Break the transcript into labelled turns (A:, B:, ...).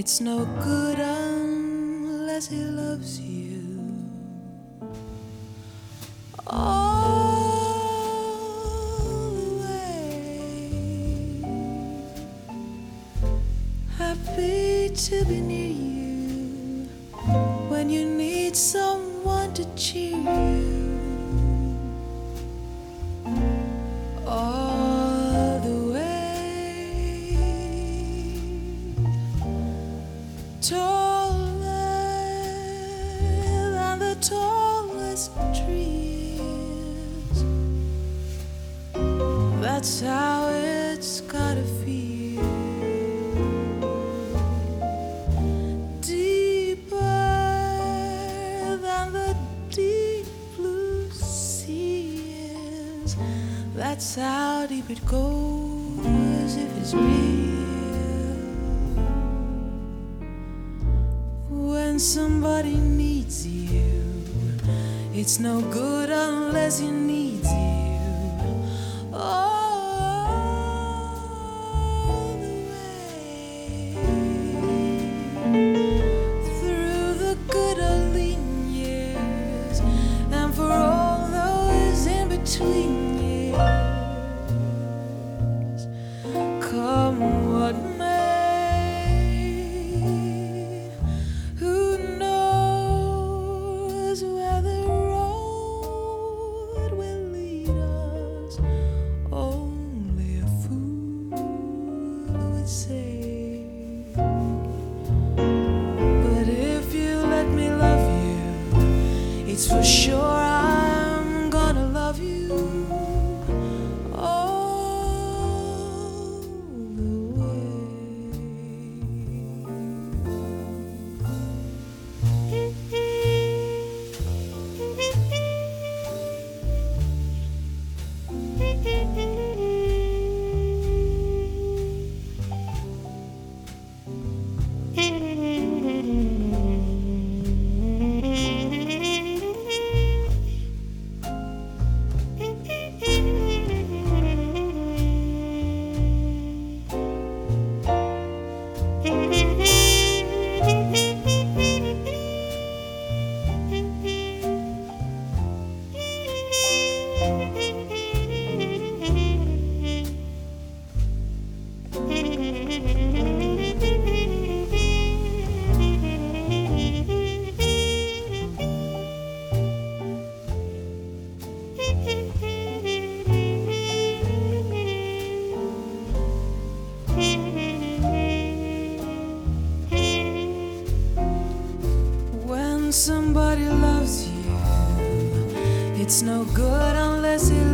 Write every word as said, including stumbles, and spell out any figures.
A: It's no good unless he loves you all the way. Happy to be near you when you need someone to cheer you. All the way. Taller than the tallest trees. That's how it's gotta feel. Deeper than the deep blue sea is. That's how deep it goes if it's real. When somebody needs you, it's no good unless he needs you all the way. Through the good or lean years, and for all those in between years, come what may. But if you let me love you, it's for sure I'm gonna love you all the When somebody loves you, it's no good unless he